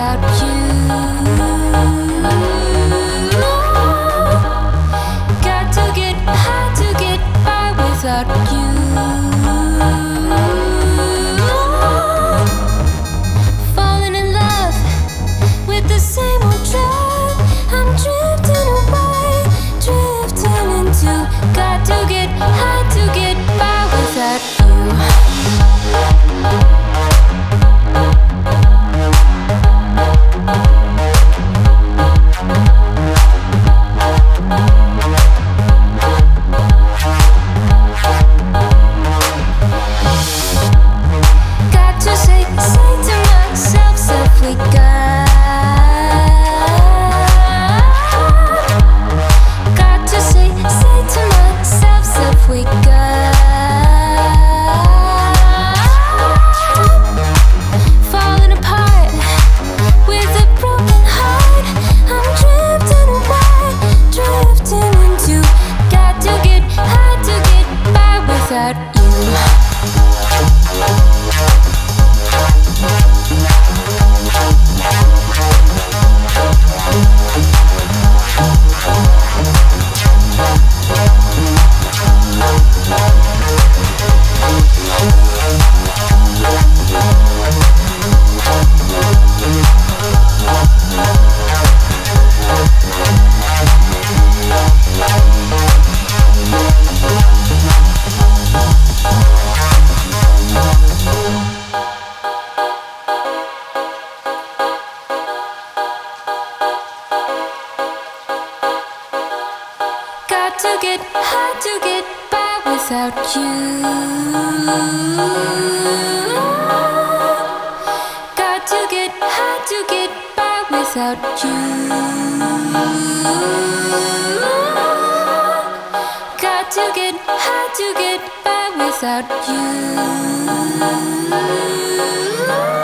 without you. Got to get high to get by without you. Falling in love with the same old drug. I'm drifting away, drifting into. Got to get high to get by without you. To get high to get by without you. Got to get high to get by without you. Got to get high to get by without you.